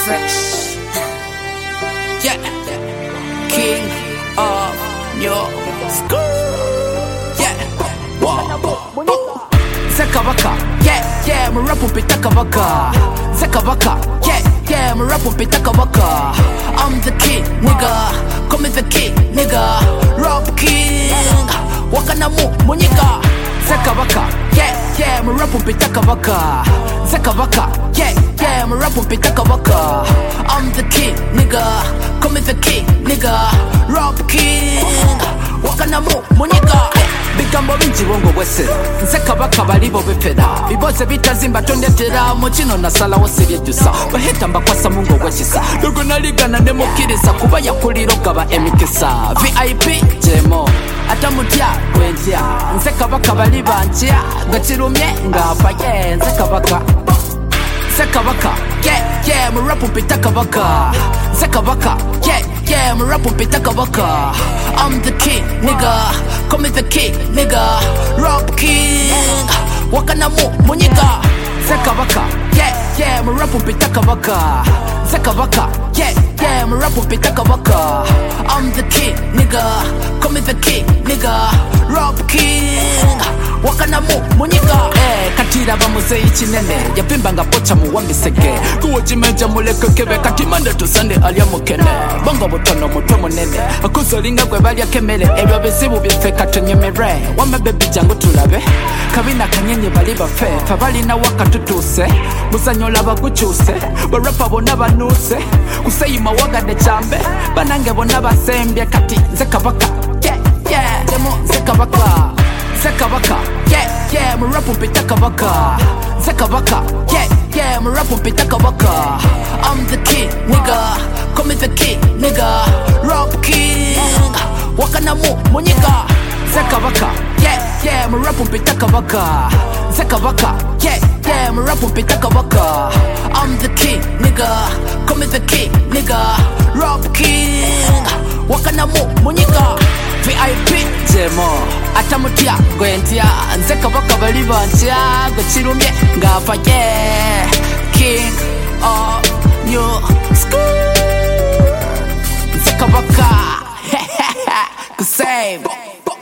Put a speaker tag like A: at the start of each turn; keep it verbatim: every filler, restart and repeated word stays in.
A: Fresh. Yeah. King of New School. Yeah. Whoa. Zakabaka. Yeah, yeah, me rap upita kabaka. Zakabaka. Yeah, yeah, me rap upita kabaka. I'm the king, nigga. Call me the king, nigga. Rap king. Wakana mu, munyika. Zakabaka. Yeah, yeah, me rap upita kabaka. Zakabaka. Yeah, yeah, me rap upita kabaka. I'm the king, nigga. Call me the king, nigga. Rap king. Wakana mu, munyika. Bigambo bingi bongo bwesera nze kabaka balibo bepera biboze bitazimba tondetera mu kino nasalawo siryejusa baheta mbakwasa mungo gwekisa dogo naligana ne mukiriza kuba yakuliro gaba emikisa V I P jemo atamutya kwentya nze kabaka bali bantya ngakirumye ngafa ye nze kabaka nze kabaka yeah yeah mu rap upita kabaka nze kabaka yeah yeah mu rap upita kabaka I'm the king nigga. Call me the king, nigga. Rap king. Wakana mu, munyika. Zakabaka. Yeah, yeah, me rap upita kabaka. Zakabaka. Yeah, yeah, me rap upita kabaka. I'm the king, nigga. Call me the king, nigga. Rap king. Wakana mu, munyika. Eh, katira bamuze ichinene. Yapimba nga pocha mu wambiseke. Kuwa jimeja muleke kebe. Kati mande tu sande alia mukene. Bongo butono muto munene. Akuzolinga kwe bali ya kemele. Ebyo bizibu bifeka tunyemere. Wame bebi jangu tulabe. Kabina kanyenye bali bafe. Fabali na waka tutuse. Musanyola baguchuse. Barapa bona banuse. Kuseyima waga de chambe. Banange bona basembye kati. Zekabaka. Yeah, yeah. Demo zekabaka. Zakabaka, yeah, yeah, me rap upita kabaka. Zakabaka, yeah, yeah, me rap upita kabaka. I'm the king, nigga. Call me the king, nigga. Rap king. Wakana mu, munyika. Zakabaka, yeah, yeah, me rap upita kabaka. Zakabaka, yeah, yeah, me rap upita kabaka. I'm the king, nigga. Call me the king, nigga. Rap king. Wakana mu, munyika. V I P jemo atamutya gwentya nze kabaka bali bantya gwekirumye ngafa ye king of New School nze kabaka kusave